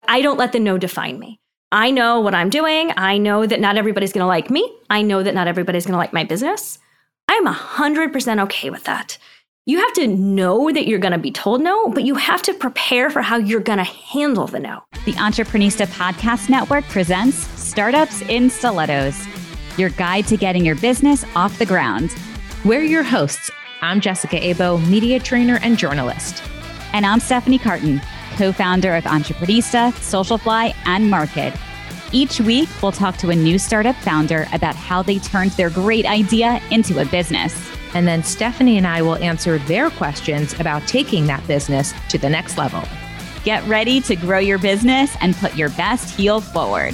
I don't let the no define me. I know what I'm doing. I know that not everybody's going to like me. I know that not everybody's going to like my business. I'm 100% okay with that. You have to know that you're going to be told no, but you have to prepare for how you're going to handle the no. The Entreprenista Podcast Network presents Startups in Stilettos, your guide to getting your business off the ground. We're your hosts. I'm Jessica Abo, media trainer and journalist. And I'm Stephanie Carton, co-founder of Entreprenista, Socialfly, and Market. Each week, we'll talk to a new startup founder about how they turned their great idea into a business. And then Stephanie and I will answer their questions about taking that business to the next level. Get ready to grow your business and put your best heel forward.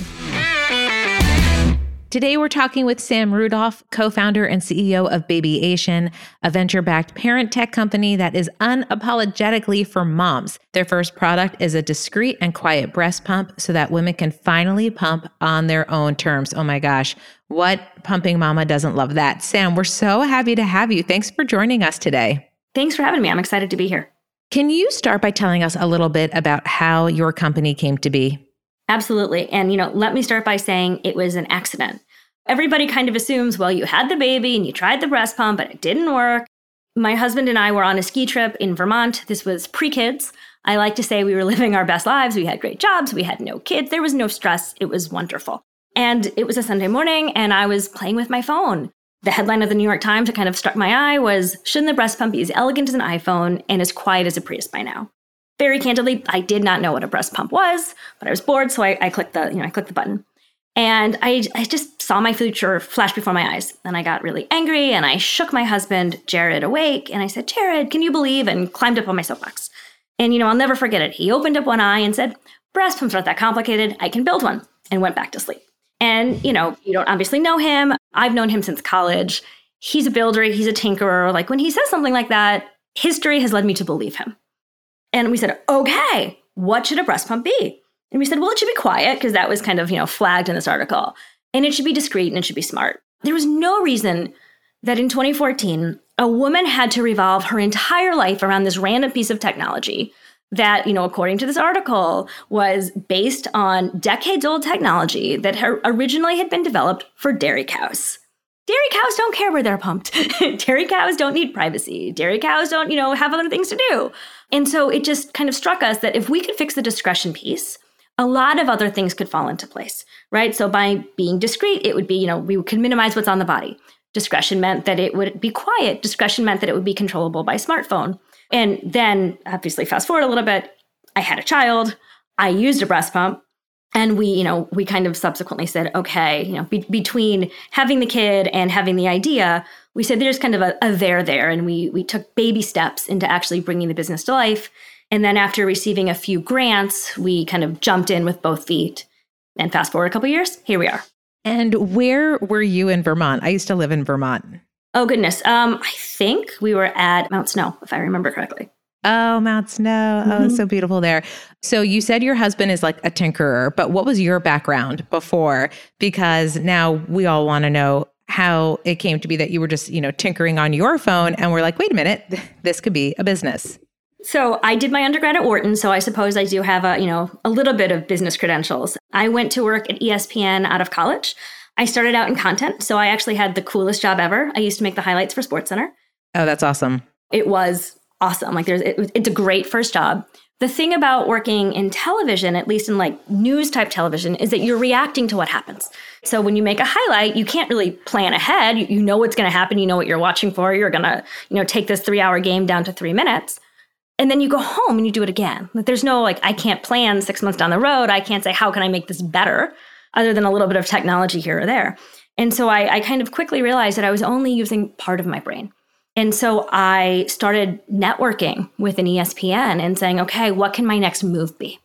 Today, we're talking with Sam Rudolph, co-founder and CEO of Babyation, a venture-backed parent tech company that is unapologetically for moms. Their first product is a discreet and quiet breast pump so that women can finally pump on their own terms. Oh my gosh, what pumping mama doesn't love that? Sam, we're so happy to have you. Thanks for joining us today. Thanks for having me. I'm excited to be here. Can you start by telling us a little bit about how your company came to be? Absolutely. And, let me start by saying it was an accident. Everybody kind of assumes, well, you had the baby and you tried the breast pump, but it didn't work. My husband and I were on a ski trip in Vermont. This was pre-kids. I like to say we were living our best lives. We had great jobs. We had no kids. There was no stress. It was wonderful. And it was a Sunday morning and I was playing with my phone. The headline of the New York Times that kind of struck my eye was, shouldn't the breast pump be as elegant as an iPhone and as quiet as a Prius by now? Very candidly, I did not know what a breast pump was, but I was bored. So I clicked the button. And I just saw my future flash before my eyes. And I got really angry and I shook my husband, Jared, awake. And I said, Jared, can you believe? And climbed up on my soapbox. And, I'll never forget it. He opened up one eye and said, breast pumps aren't that complicated. I can build one. And went back to sleep. And, you don't obviously know him. I've known him since college. He's a builder. He's a tinkerer. Like when he says something like that, history has led me to believe him. And we said, okay, what should a breast pump be? And we said, well, it should be quiet because that was kind of, flagged in this article. And it should be discreet and it should be smart. There was no reason that in 2014, a woman had to revolve her entire life around this random piece of technology that, according to this article, was based on decades-old technology that originally had been developed for dairy cows. Dairy cows don't care where they're pumped. Dairy cows don't need privacy. Dairy cows don't, have other things to do. And so it just kind of struck us that if we could fix the discretion piece, a lot of other things could fall into place, right? So by being discreet, it would be, we could minimize what's on the body. Discretion meant that it would be quiet. Discretion meant that it would be controllable by smartphone. And then obviously fast forward a little bit, I had a child, I used a breast pump, and we kind of subsequently said, okay, between having the kid and having the idea, we said there's kind of a there, and we took baby steps into actually bringing the business to life. And then after receiving a few grants, we kind of jumped in with both feet. And fast forward a couple of years, here we are. And where were you in Vermont? I used to live in Vermont. Oh, goodness. I think we were at Mount Snow, if I remember correctly. Oh, Mount Snow. Oh, it's so beautiful there. So you said your husband is like a tinkerer, but what was your background before? Because now we all want to know how it came to be that you were just, tinkering on your phone and we're like, wait a minute, this could be a business. So I did my undergrad at Wharton, so I suppose I do have a little bit of business credentials. I went to work at ESPN out of college. I started out in content, so I actually had the coolest job ever. I used to make the highlights for SportsCenter. Oh, that's awesome. It was awesome. It's a great first job. The thing about working in television, at least in news type television, is that you're reacting to what happens. So when you make a highlight, you can't really plan ahead. You know what's going to happen. You know what you're watching for. You're going to, take this 3-hour game down to 3 minutes. And then you go home and you do it again. There's no I can't plan 6 months down the road. I can't say, how can I make this better other than a little bit of technology here or there? And so I kind of quickly realized that I was only using part of my brain. And so I started networking with an ESPN and saying, okay, what can my next move be?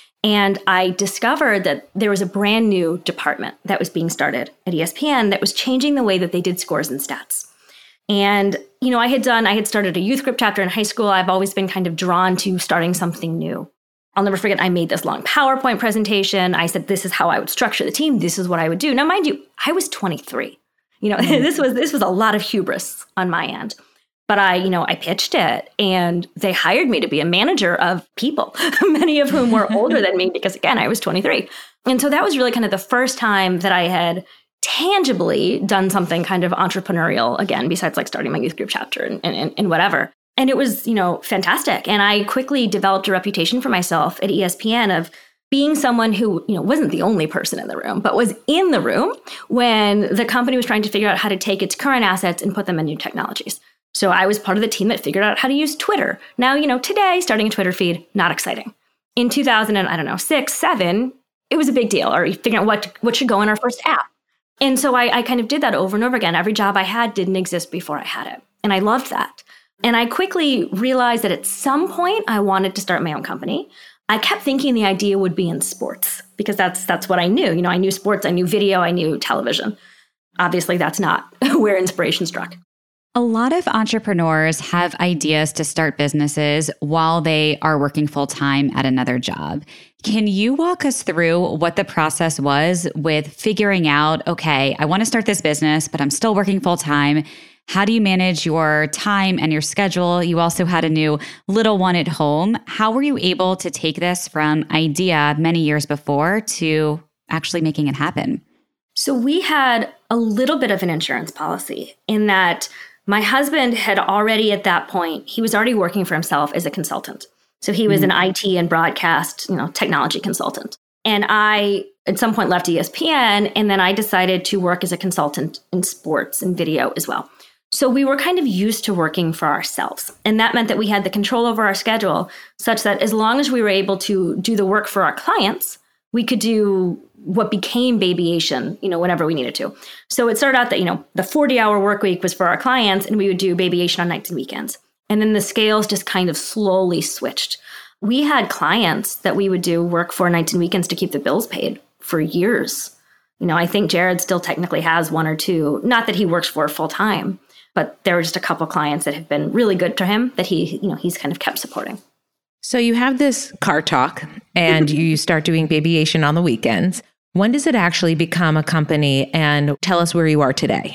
And I discovered that there was a brand new department that was being started at ESPN that was changing the way that they did scores and stats. And, I had started a youth group chapter in high school. I've always been kind of drawn to starting something new. I'll never forget, I made this long PowerPoint presentation. I said, this is how I would structure the team. This is what I would do. Now, mind you, I was 23. This was a lot of hubris on my end. But I pitched it and they hired me to be a manager of people, many of whom were older than me because, again, I was 23. And so that was really kind of the first time that I had tangibly done something kind of entrepreneurial again, besides like starting my youth group chapter and whatever. And it was, fantastic. And I quickly developed a reputation for myself at ESPN of being someone who, wasn't the only person in the room, but was in the room when the company was trying to figure out how to take its current assets and put them in new technologies. So I was part of the team that figured out how to use Twitter. Now, today, starting a Twitter feed, not exciting. In 2006, 7, it was a big deal. Or figuring out what should go in our first app. And so I kind of did that over and over again. Every job I had didn't exist before I had it. And I loved that. And I quickly realized that at some point I wanted to start my own company. I kept thinking the idea would be in sports because that's what I knew. I knew sports, I knew video, I knew television. Obviously, that's not where inspiration struck. A lot of entrepreneurs have ideas to start businesses while they are working full-time at another job. Can you walk us through what the process was with figuring out, okay, I want to start this business, but I'm still working full-time. How do you manage your time and your schedule? You also had a new little one at home. How were you able to take this from idea many years before to actually making it happen? So we had a little bit of an insurance policy in that my husband had already at that point, he was already working for himself as a consultant. So he was an IT and broadcast, technology consultant. And I, at some point, left ESPN, and then I decided to work as a consultant in sports and video as well. So we were kind of used to working for ourselves. And that meant that we had the control over our schedule such that as long as we were able to do the work for our clients, we could do what became Babyation, whenever we needed to. So it started out that, the 40-hour work week was for our clients and we would do Babyation on nights and weekends. And then the scales just kind of slowly switched. We had clients that we would do work for nights and weekends to keep the bills paid for years. I think Jared still technically has one or two, not that he works for full time, but there were just a couple clients that have been really good to him that he's kind of kept supporting. So you have this car talk and you start doing Babyation on the weekends. When does it actually become a company? And tell us where you are today.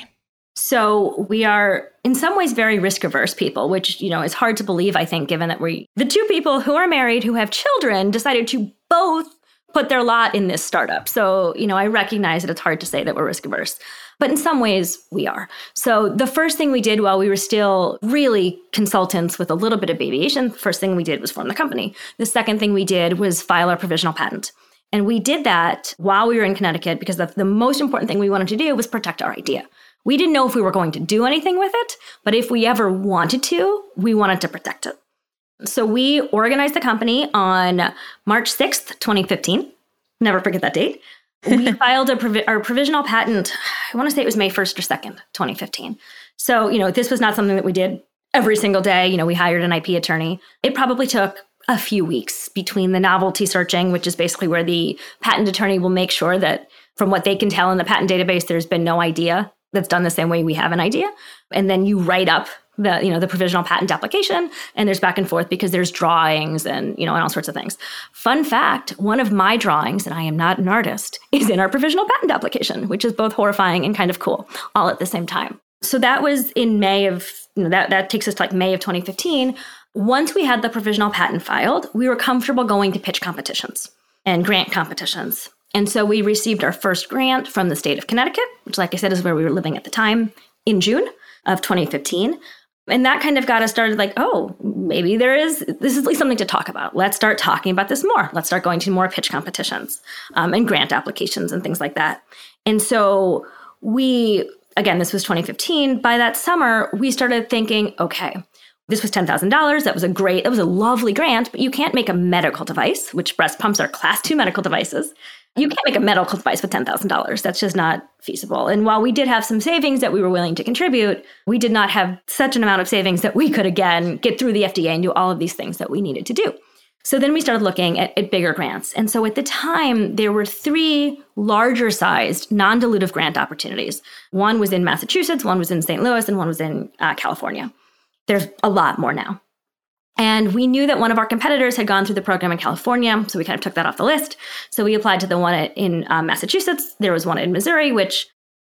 So we are in some ways very risk averse people, which, is hard to believe, I think, given that the two people who are married, who have children, decided to both put their lot in this startup. So, I recognize that it's hard to say that we're risk averse, but in some ways we are. So the first thing we did while we were still really consultants with a little bit of Babyation, the first thing we did was form the company. The second thing we did was file our provisional patent. And we did that while we were in Connecticut because the most important thing we wanted to do was protect our idea. We didn't know if we were going to do anything with it, but if we ever wanted to, we wanted to protect it. So we organized the company on March 6th, 2015. Never forget that date. We filed our provisional patent, I want to say it was May 1st or 2nd, 2015. So, this was not something that we did every single day. We hired an IP attorney. It probably took a few weeks between the novelty searching, which is basically where the patent attorney will make sure that from what they can tell in the patent database, there's been no idea that's done the same way we have an idea. And then you write up the provisional patent application, and there's back and forth because there's drawings and all sorts of things. Fun fact, one of my drawings, and I am not an artist, is in our provisional patent application, which is both horrifying and kind of cool all at the same time. So that was in May of, that takes us to like May of 2015. Once we had the provisional patent filed, we were comfortable going to pitch competitions and grant competitions. And so we received our first grant from the state of Connecticut, which, like I said, is where we were living at the time, in June of 2015. And that kind of got us started like, oh, maybe this is at least something to talk about. Let's start talking about this more. Let's start going to more pitch competitions and grant applications and things like that. And so again, this was 2015. By that summer, we started thinking, okay, this was $10,000. That was a lovely grant, but you can't make a medical device, which breast pumps are class 2 medical devices. You can't make a medical device with $10,000. That's just not feasible. And while we did have some savings that we were willing to contribute, we did not have such an amount of savings that we could, again, get through the FDA and do all of these things that we needed to do. So then we started looking at bigger grants. And so at the time, there were 3 larger sized non-dilutive grant opportunities. One was in Massachusetts, one was in St. Louis, and one was in California. There's a lot more now. And we knew that one of our competitors had gone through the program in California, so we kind of took that off the list. So we applied to the one in Massachusetts. There was one in Missouri, which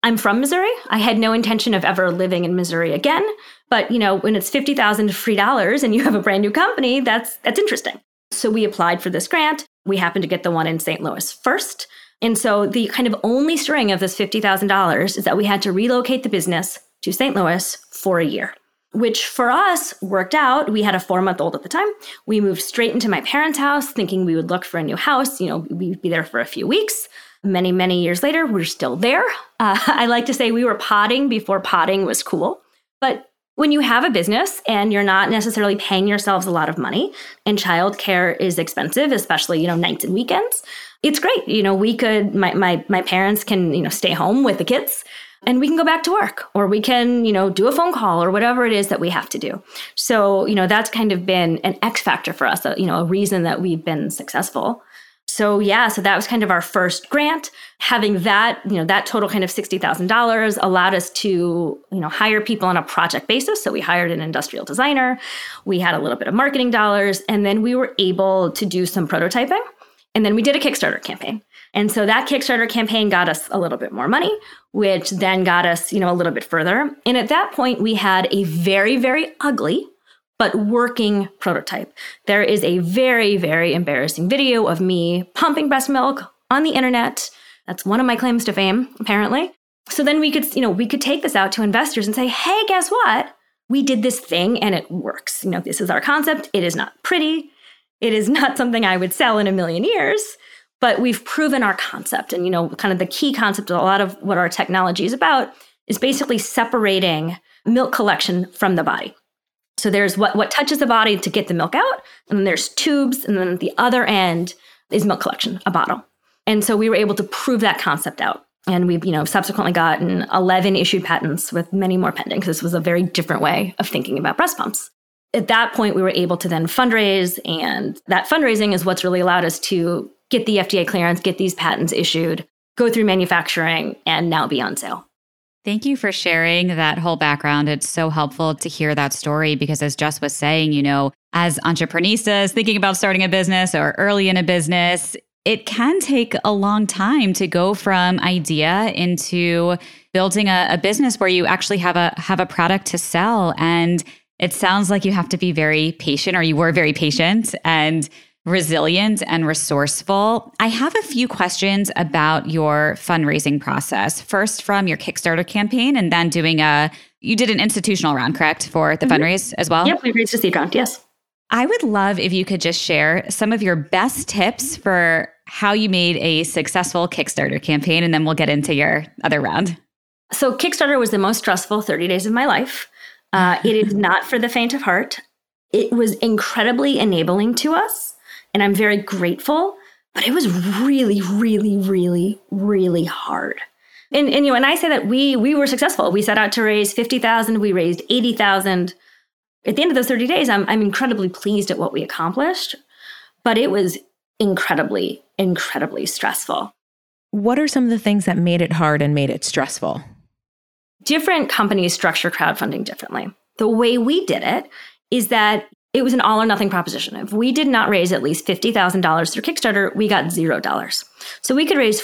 I'm from Missouri. I had no intention of ever living in Missouri again. But, when it's $50,000 free dollars and you have a brand new company, that's interesting. So we applied for this grant. We happened to get the one in St. Louis first. And so the kind of only string of this $50,000 is that we had to relocate the business to St. Louis for a year, which for us worked out. We had a 4-month-old at the time. We moved straight into my parents' house thinking we would look for a new house. We'd be there for a few weeks. Many, many years later, we're still there. I like to say we were podding before podding was cool. But when you have a business and you're not necessarily paying yourselves a lot of money and childcare is expensive, especially, nights and weekends, it's great. We could, my parents can, stay home with the kids and we can go back to work, or we can, do a phone call or whatever it is that we have to do. So, that's kind of been an X factor for us, a reason that we've been successful. So that was kind of our first grant. Having that, that total kind of $60,000 allowed us to, hire people on a project basis. So we hired an industrial designer. We had a little bit of marketing dollars, and then we were able to do some prototyping. And then we did a Kickstarter campaign. And so that Kickstarter campaign got us a little bit more money, which then got us, a little bit further. And at that point, we had a very, very ugly but working prototype. There is a very, very embarrassing video of me pumping breast milk on the internet. That's one of my claims to fame, apparently. So then we could take this out to investors and say, hey, guess what? We did this thing and it works. This is our concept. It is not pretty. It is not something I would sell in a million years, but we've proven our concept. And, kind of the key concept of a lot of what our technology is about is basically separating milk collection from the body. So there's what touches the body to get the milk out, and then there's tubes, and then at the other end is milk collection, a bottle. And so we were able to prove that concept out. And we've, subsequently gotten 11 issued patents with many more pending, because this was a very different way of thinking about breast pumps. At that point, we were able to then fundraise, and that fundraising is what's really allowed us to get the FDA clearance, get these patents issued, go through manufacturing, and now be on sale. Thank you for sharing that whole background. It's so helpful to hear that story because, as Jess was saying, as entrepreneuristas thinking about starting a business or early in a business, it can take a long time to go from idea into building a business where you actually have a product to sell. And it sounds like you have to be very patient, or you were very patient and resilient and resourceful. I have a few questions about your fundraising process. First, from your Kickstarter campaign, and then you did an institutional round, correct, for the fundraise as well? Yep, we raised a seed round, yes. I would love if you could just share some of your best tips for how you made a successful Kickstarter campaign, and then we'll get into your other round. So Kickstarter was the most stressful 30 days of my life. It is not for the faint of heart. It was incredibly enabling to us, and I'm very grateful, but it was really, really, really, really hard. And I say that we were successful. We set out to raise $50,000. We raised $80,000. At the end of those 30 days, I'm incredibly pleased at what we accomplished, but it was incredibly, incredibly stressful. What are some of the things that made it hard and made it stressful? Different companies structure crowdfunding differently. The way we did it is that it was an all or nothing proposition. If we did not raise at least $50,000 through Kickstarter, we got $0. So we could raise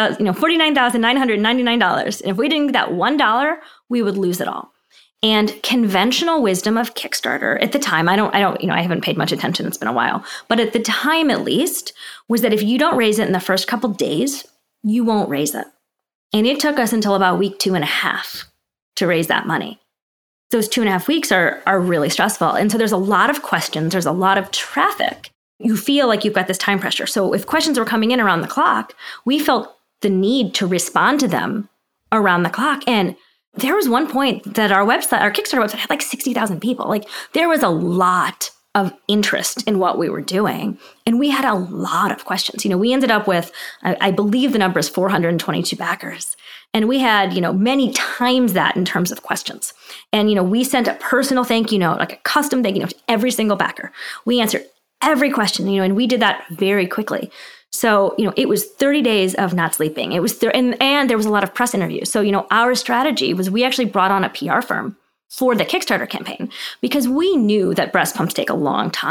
$49,999. And if we didn't get that $1, we would lose it all. And conventional wisdom of Kickstarter at the time, I haven't paid much attention. It's been a while, but at the time, at least, was that if you don't raise it in the first couple days, you won't raise it. And it took us until about week 2.5 to raise that money. Those 2.5 weeks are really stressful. And so there's a lot of questions. There's a lot of traffic. You feel like you've got this time pressure. So if questions were coming in around the clock, we felt the need to respond to them around the clock. And there was one point that our Kickstarter website had like 60,000 people. Like, there was a lot of interest in what we were doing. And we had a lot of questions. We ended up with, I believe the number is 422 backers. And we had, many times that in terms of questions. And, we sent a personal thank you note, like a custom thank you note to every single backer. We answered every question, and we did that very quickly. So, it was 30 days of not sleeping. It was and there was a lot of press interviews. So, our strategy was we actually brought on a PR firm for the Kickstarter campaign because we knew that breast pumps take a long time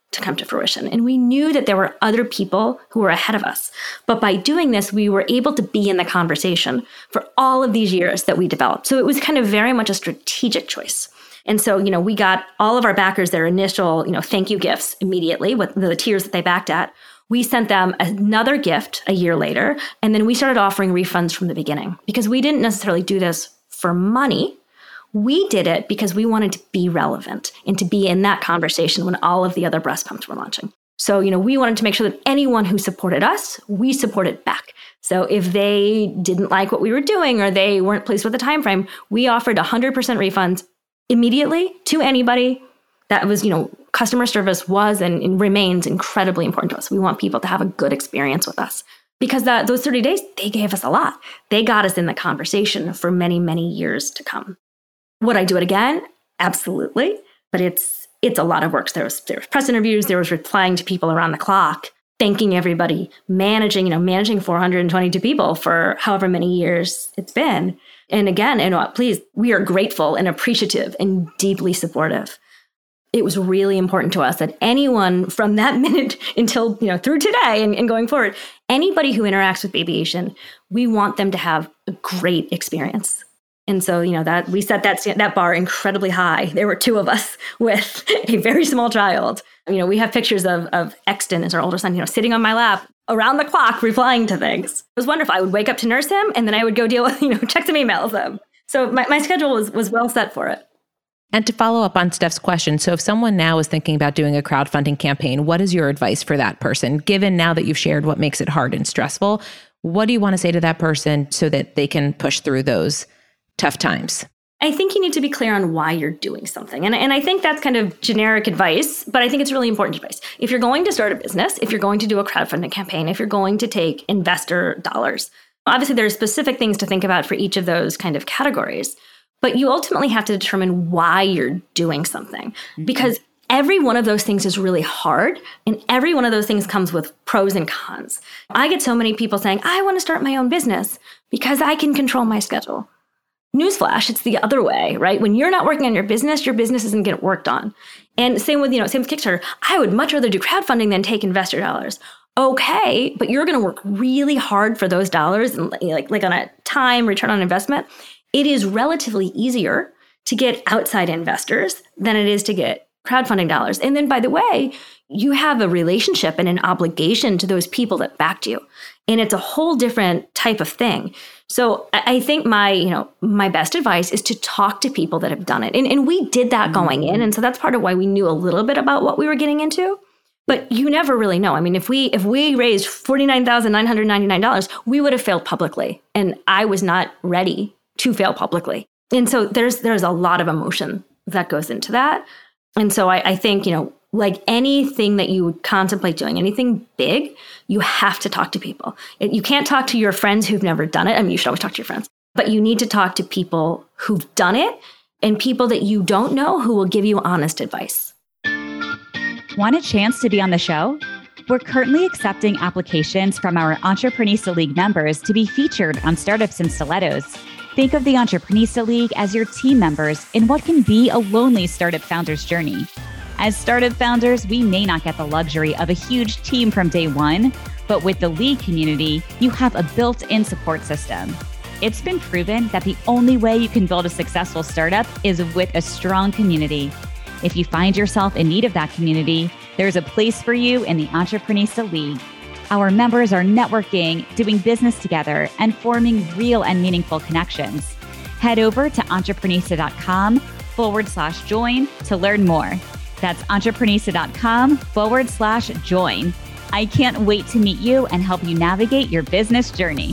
to come to fruition. And we knew that there were other people who were ahead of us. But by doing this, we were able to be in the conversation for all of these years that we developed. So it was kind of very much a strategic choice. And so, we got all of our backers their initial, thank you gifts immediately with the tiers that they backed at. We sent them another gift a year later, and then we started offering refunds from the beginning because we didn't necessarily do this for money. We did it because we wanted to be relevant and to be in that conversation when all of the other breast pumps were launching. So, we wanted to make sure that anyone who supported us, we supported back. So if they didn't like what we were doing or they weren't pleased with the time frame, we offered 100% refunds immediately to anybody. That was, customer service was and remains incredibly important to us. We want people to have a good experience with us because those 30 days, they gave us a lot. They got us in the conversation for many, many years to come. Would I do it again? Absolutely. But it's a lot of work. There was press interviews. There was replying to people around the clock, thanking everybody, managing 422 people for however many years it's been. And again, please, we are grateful and appreciative and deeply supportive. It was really important to us that anyone from that minute until, through today and going forward, anybody who interacts with Babyation, we want them to have a great experience. And so, that we set that bar incredibly high. There were two of us with a very small child. We have pictures of Exton, as our older son, sitting on my lap around the clock, replying to things. It was wonderful. I would wake up to nurse him, and then I would go deal with, check some emails. So my schedule was well set for it. And to follow up on Steph's question, so if someone now is thinking about doing a crowdfunding campaign, what is your advice for that person? Given now that you've shared what makes it hard and stressful, what do you want to say to that person so that they can push through those tough times? I think you need to be clear on why you're doing something. And I think that's kind of generic advice, but I think it's really important advice. If you're going to start a business, if you're going to do a crowdfunding campaign, if you're going to take investor dollars, obviously there are specific things to think about for each of those kind of categories. But you ultimately have to determine why you're doing something, because every one of those things is really hard, and every one of those things comes with pros and cons. I get so many people saying, I want to start my own business because I can control my schedule. Newsflash, it's the other way, right? When you're not working on your business isn't getting worked on. And same with Kickstarter. I would much rather do crowdfunding than take investor dollars. Okay, but you're going to work really hard for those dollars, and like on a time return on investment. It is relatively easier to get outside investors than it is to get crowdfunding dollars. And then, by the way, you have a relationship and an obligation to those people that backed you. And it's a whole different type of thing. So I think my best advice is to talk to people that have done it. And we did that going in. And so that's part of why we knew a little bit about what we were getting into. But you never really know. I mean, if we raised $49,999, we would have failed publicly. And I was not ready to fail publicly. And so there's a lot of emotion that goes into that. And so I think, like anything that you would contemplate doing, anything big, you have to talk to people. You can't talk to your friends who've never done it. I mean, you should always talk to your friends, but you need to talk to people who've done it and people that you don't know who will give you honest advice. Want a chance to be on the show? We're currently accepting applications from our Entreprenista League members to be featured on Startups and Stilettos. Think of the Entreprenista League as your team members in what can be a lonely startup founder's journey. As startup founders, we may not get the luxury of a huge team from day one, but with the League community, you have a built-in support system. It's been proven that the only way you can build a successful startup is with a strong community. If you find yourself in need of that community, there's a place for you in the Entreprenista League. Our members are networking, doing business together, and forming real and meaningful connections. Head over to entreprenista.com/join to learn more. That's entreprenista.com/join. I can't wait to meet you and help you navigate your business journey.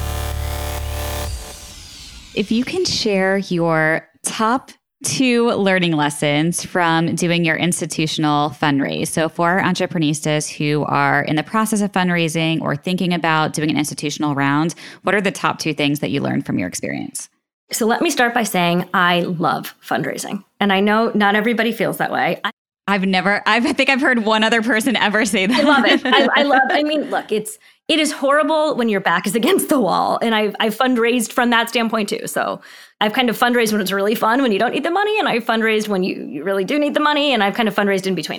If you can share your top 2 learning lessons from doing your institutional fundraise. So for our entreprenistas who are in the process of fundraising or thinking about doing an institutional round, what are the top 2 things that you learned from your experience? So let me start by saying I love fundraising. And I know not everybody feels that way. I think I've heard one other person ever say that. I love it. I mean, look, it is horrible when your back is against the wall. And I've fundraised from that standpoint too. So I've kind of fundraised when it's really fun, when you don't need the money. And I've fundraised when you really do need the money. And I've kind of fundraised in between.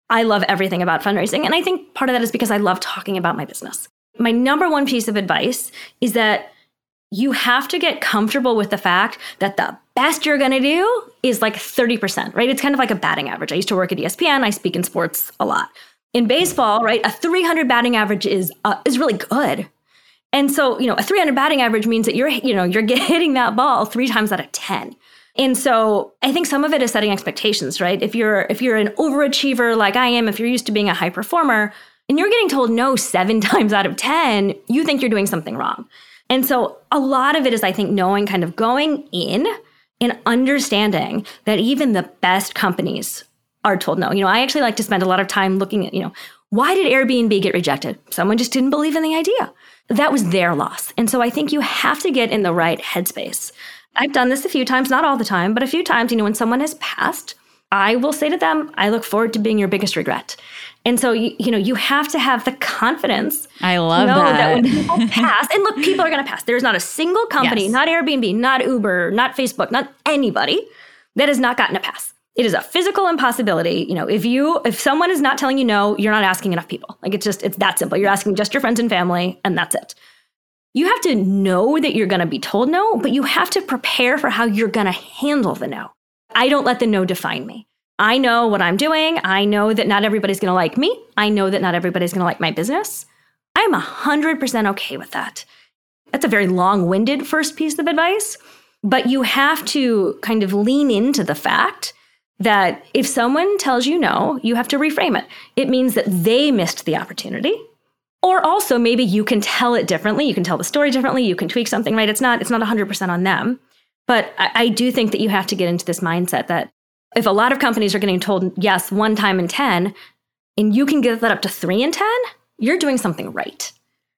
I love everything about fundraising. And I think part of that is because I love talking about my business. My number one piece of advice is that you have to get comfortable with the fact that the best you're going to do is like 30%, right? It's kind of like a batting average. I used to work at ESPN. I speak in sports a lot. In baseball, right, a 300 batting average is really good. And so, a 300 batting average means that you're hitting that ball 3 times out of 10. And so I think some of it is setting expectations, right? If you're an overachiever like I am, if you're used to being a high performer and you're getting told no 7 times out of 10, you think you're doing something wrong. And so a lot of it is, I think, knowing, kind of going in and understanding that even the best companies are told no. I actually like to spend a lot of time looking at, why did Airbnb get rejected? Someone just didn't believe in the idea. That was their loss. And so I think you have to get in the right headspace. I've done this a few times, not all the time, but a few times, when someone has passed, I will say to them, I look forward to being your biggest regret. And so, you have to have the confidence. I love that when people pass, and look, people are going to pass. There's not a single company, yes, not Airbnb, not Uber, not Facebook, not anybody that has not gotten a pass. It is a physical impossibility. If someone is not telling you no, you're not asking enough people. Like it's that simple. You're asking just your friends and family, and that's it. You have to know that you're going to be told no, but you have to prepare for how you're going to handle the no. I don't let the no define me. I know what I'm doing. I know that not everybody's going to like me. I know that not everybody's going to like my business. I'm 100% okay with that. That's a very long-winded first piece of advice, but you have to kind of lean into the fact that if someone tells you no, you have to reframe it. It means that they missed the opportunity. Or also maybe you can tell it differently. You can tell the story differently. You can tweak something, right? It's not 100% on them. But I do think that you have to get into this mindset that if a lot of companies are getting told yes 1 time in 10, and you can get that up to 3 in 10, you're doing something right.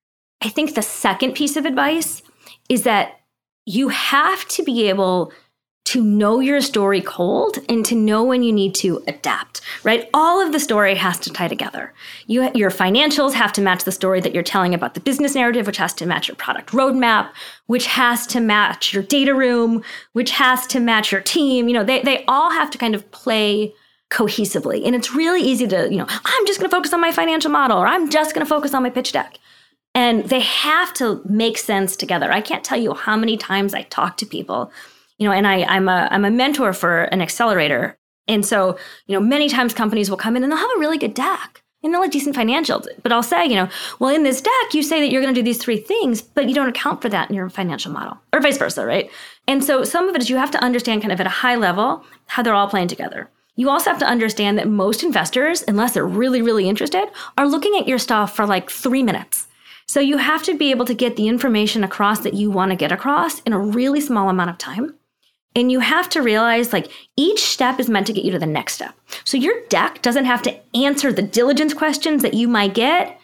I think the second piece of advice is that you have to be able to know your story cold and to know when you need to adapt, right? All of the story has to tie together. Your financials have to match the story that you're telling about the business narrative, which has to match your product roadmap, which has to match your data room, which has to match your team. They all have to kind of play cohesively. And it's really easy to, I'm just going to focus on my financial model, or I'm just going to focus on my pitch deck. And they have to make sense together. I can't tell you how many times I talk to people, and I'm a mentor for an accelerator. And so, many times companies will come in and they'll have a really good deck and they'll have decent financials. But I'll say, well, in this deck, you say that you're going to do these 3 things, but you don't account for that in your financial model, or vice versa, right? And so some of it is you have to understand kind of at a high level how they're all playing together. You also have to understand that most investors, unless they're really, really interested, are looking at your stuff for like 3 minutes. So you have to be able to get the information across that you want to get across in a really small amount of time. And you have to realize each step is meant to get you to the next step. So your deck doesn't have to answer the diligence questions that you might get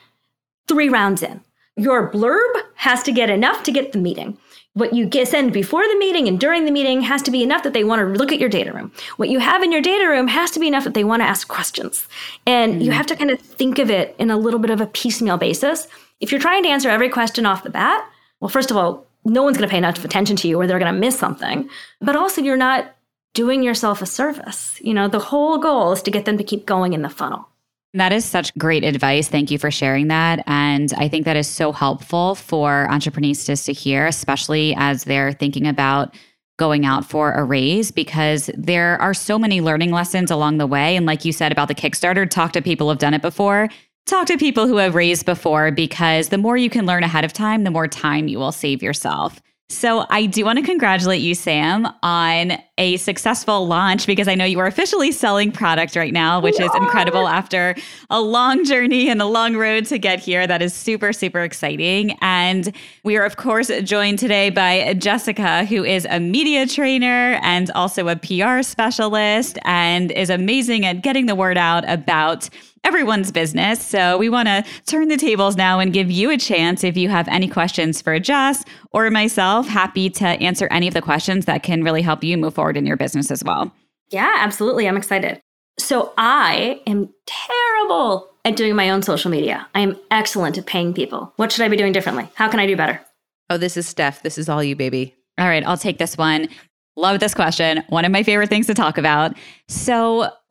3 rounds in. Your blurb has to get enough to get the meeting. What you send before the meeting and during the meeting has to be enough that they want to look at your data room. What you have in your data room has to be enough that they want to ask questions. And you have to kind of think of it in a little bit of a piecemeal basis. If you're trying to answer every question off the bat, well, first of all, no one's going to pay enough attention to you or they're going to miss something. But also you're not doing yourself a service. The whole goal is to get them to keep going in the funnel. That is such great advice. Thank you for sharing that. And I think that is so helpful for entrepreneurs to hear, especially as they're thinking about going out for a raise, because there are so many learning lessons along the way. And like you said about the Kickstarter, talk to people who have done it before. Talk to people who have raised before, because the more you can learn ahead of time, the more time you will save yourself. So I do want to congratulate you, Sam, on a successful launch, because I know you are officially selling product right now, which is incredible after a long journey and a long road to get here. That is super, super exciting. And we are, of course, joined today by Jessica, who is a media trainer and also a PR specialist and is amazing at getting the word out about everyone's business. So we want to turn the tables now and give you a chance. If you have any questions for Jess or myself, happy to answer any of the questions that can really help you move forward in your business as well. Yeah, absolutely. I'm excited. So I am terrible at doing my own social media. I am excellent at paying people. What should I be doing differently? How can I do better? Oh, this is Steph. This is all you, baby. All right, I'll take this one. Love this question. One of my favorite things to talk about. So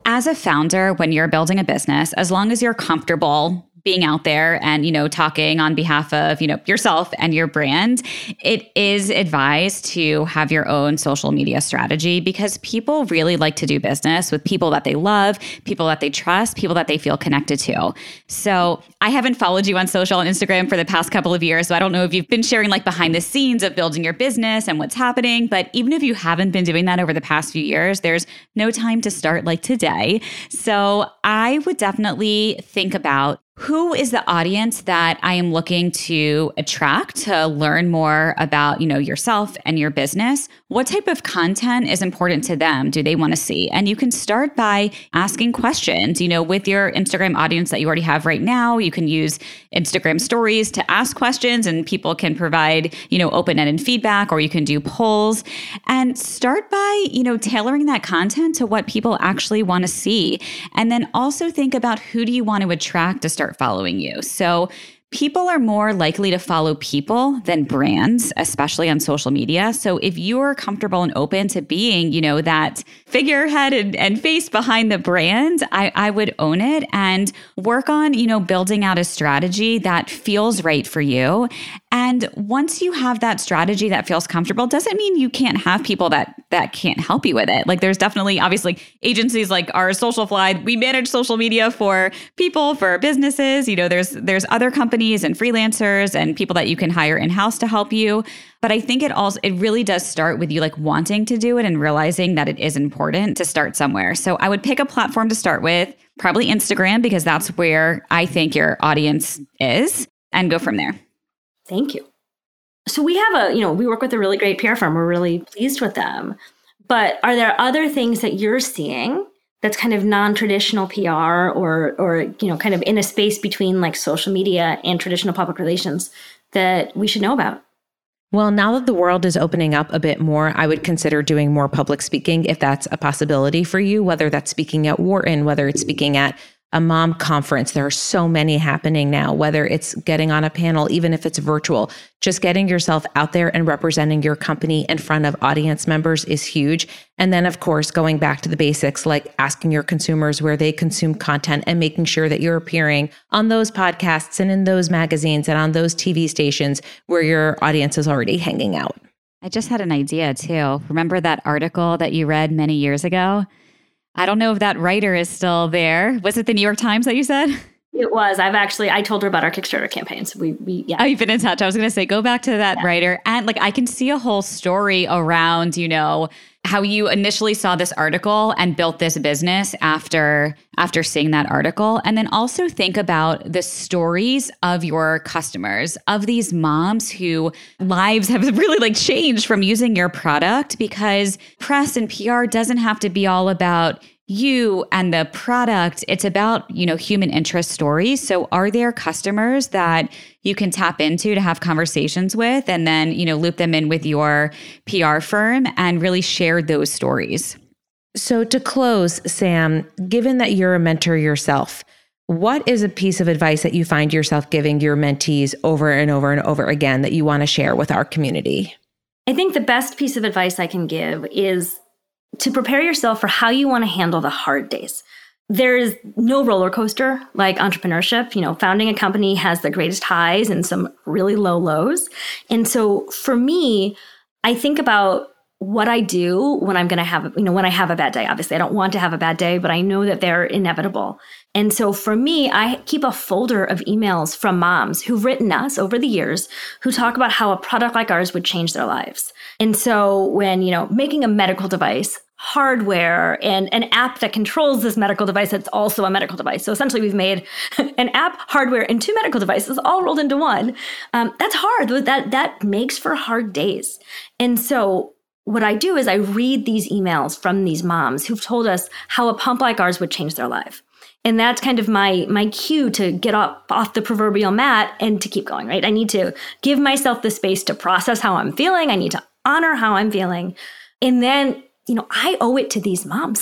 As a founder, when you're building a business, as long as you're comfortable being out there and, talking on behalf of, yourself and your brand, it is advised to have your own social media strategy because people really like to do business with people that they love, people that they trust, people that they feel connected to. So I haven't followed you on social and Instagram for the past couple of years, so I don't know if you've been sharing like behind the scenes of building your business and what's happening. But even if you haven't been doing that over the past few years, there's no time to start like today. So I would definitely think about who is the audience that I am looking to attract to learn more about, yourself and your business? What type of content is important to them? Do they want to see? And you can start by asking questions, with your Instagram audience that you already have right now. You can use Instagram stories to ask questions and people can provide, open-ended feedback, or you can do polls and start by, tailoring that content to what people actually want to see. And then also think about who do you want to attract to start following you. So people are more likely to follow people than brands, especially on social media. So if you're comfortable and open to being, that figurehead and face behind the brand, I would own it and work on, building out a strategy that feels right for you. And once you have that strategy that feels comfortable, doesn't mean you can't have people that can't help you with it. Like there's definitely, obviously, agencies like our Socialfly, we manage social media for people, for businesses. There's other companies and freelancers and people that you can hire in-house to help you. But I think it really does start with you like wanting to do it and realizing that it is important to start somewhere. So I would pick a platform to start with, probably Instagram, because that's where I think your audience is, and go from there. Thank you. So we have we work with a really great PR firm. We're really pleased with them. But are there other things that you're seeing that's kind of non-traditional PR or kind of in a space between like social media and traditional public relations that we should know about? Well, now that the world is opening up a bit more, I would consider doing more public speaking if that's a possibility for you, whether that's speaking at Wharton, whether it's speaking at a mom conference. There are so many happening now, whether it's getting on a panel, even if it's virtual. Just getting yourself out there and representing your company in front of audience members is huge. And then, of course, going back to the basics, like asking your consumers where they consume content and making sure that you're appearing on those podcasts and in those magazines and on those TV stations where your audience is already hanging out. I just had an idea too. Remember that article that you read many years ago? I don't know if that writer is still there. Was it the New York Times that you said? It was. I told her about our Kickstarter campaign. So yeah. Oh, you've been in touch. I was going to say, go back to that writer. And like, I can see a whole story around, how you initially saw this article and built this business after seeing that article. And then also think about the stories of your customers, of these moms who lives have really like changed from using your product, because press and PR doesn't have to be all about you and the product. It's about, human interest stories. So are there customers that you can tap into to have conversations with and then, loop them in with your PR firm and really share those stories? So to close, Sam, given that you're a mentor yourself, what is a piece of advice that you find yourself giving your mentees over and over and over again that you want to share with our community? I think the best piece of advice I can give is to prepare yourself for how you want to handle the hard days. There is no roller coaster like entrepreneurship. Founding a company has the greatest highs and some really low lows. And so for me, I think about what I do when I'm going to have, when I have a bad day. Obviously, I don't want to have a bad day, but I know that they're inevitable. And so for me, I keep a folder of emails from moms who've written us over the years who talk about how a product like ours would change their lives. And so when, making a medical device, hardware, and an app that controls this medical device that's also a medical device. So essentially we've made an app, hardware, and two medical devices all rolled into one. That's hard. That makes for hard days. And so what I do is I read these emails from these moms who've told us how a pump like ours would change their life. And that's kind of my cue to get off the proverbial mat and to keep going, right? I need to give myself the space to process how I'm feeling. I need to honor how I'm feeling. And then, I owe it to these moms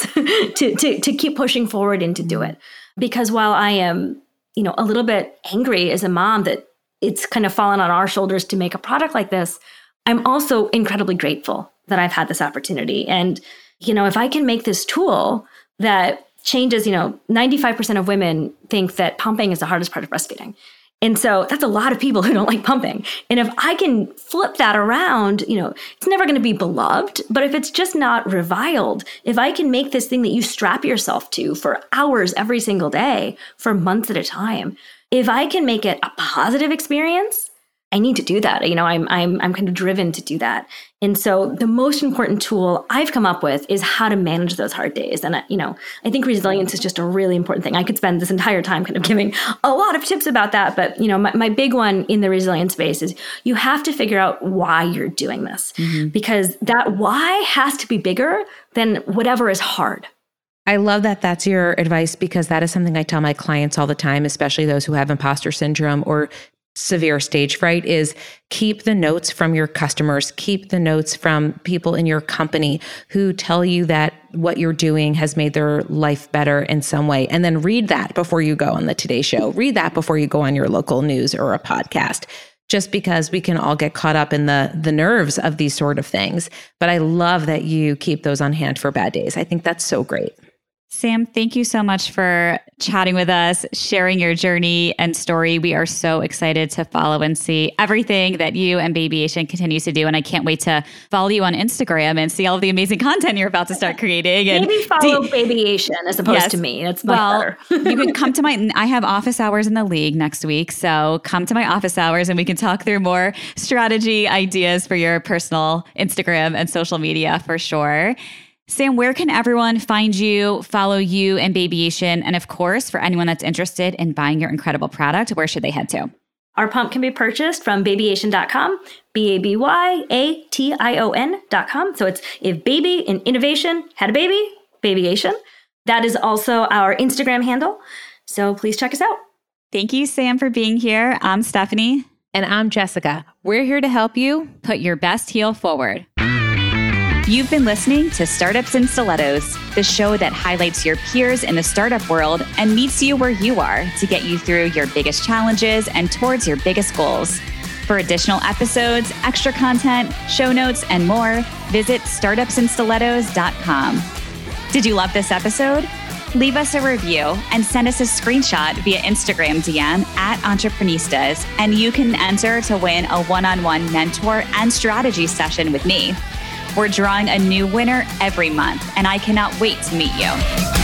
to keep pushing forward and to do it. Because while I am, a little bit angry as a mom that it's kind of fallen on our shoulders to make a product like this, I'm also incredibly grateful that I've had this opportunity. And, if I can make this tool that changes, 95% of women think that pumping is the hardest part of breastfeeding. And so that's a lot of people who don't like pumping. And if I can flip that around, it's never going to be beloved. But if it's just not reviled, if I can make this thing that you strap yourself to for hours every single day for months at a time, if I can make it a positive experience, I need to do that. I'm kind of driven to do that. And so the most important tool I've come up with is how to manage those hard days. And, I think resilience is just a really important thing. I could spend this entire time kind of giving a lot of tips about that. But, my big one in the resilience space is you have to figure out why you're doing this, because that why has to be bigger than whatever is hard. I love that that's your advice, because that is something I tell my clients all the time, especially those who have imposter syndrome or severe stage fright, is keep the notes from your customers, keep the notes from people in your company who tell you that what you're doing has made their life better in some way. And then read that before you go on the Today Show. Read that before you go on your local news or a podcast, just because we can all get caught up in the nerves of these sort of things. But I love that you keep those on hand for bad days. I think that's so great. Sam, thank you so much for chatting with us, sharing your journey and story. We are so excited to follow and see everything that you and Babyation continues to do. And I can't wait to follow you on Instagram and see all of the amazing content you're about to start creating. And maybe follow Babyation as opposed to me. It's much better. You can come to I have office hours in the league next week. So come to my office hours and we can talk through more strategy ideas for your personal Instagram and social media for sure. Sam, where can everyone find you, follow you and Babyation? And of course, for anyone that's interested in buying your incredible product, where should they head to? Our pump can be purchased from babyation.com, BABYATION.com. So it's if baby in innovation had a baby, Babyation. That is also our Instagram handle. So please check us out. Thank you, Sam, for being here. I'm Stephanie. And I'm Jessica. We're here to help you put your best heel forward. You've been listening to Startups in Stilettos, the show that highlights your peers in the startup world and meets you where you are to get you through your biggest challenges and towards your biggest goals. For additional episodes, extra content, show notes, and more, visit startupsinstilettos.com. Did you love this episode? Leave us a review and send us a screenshot via Instagram DM @Entreprenistas, and you can enter to win a one-on-one mentor and strategy session with me. We're drawing a new winner every month, and I cannot wait to meet you.